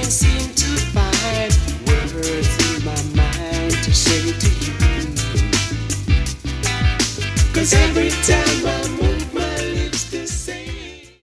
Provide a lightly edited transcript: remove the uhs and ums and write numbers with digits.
can't seem to find words in my mind to say to you. 'Cause every time I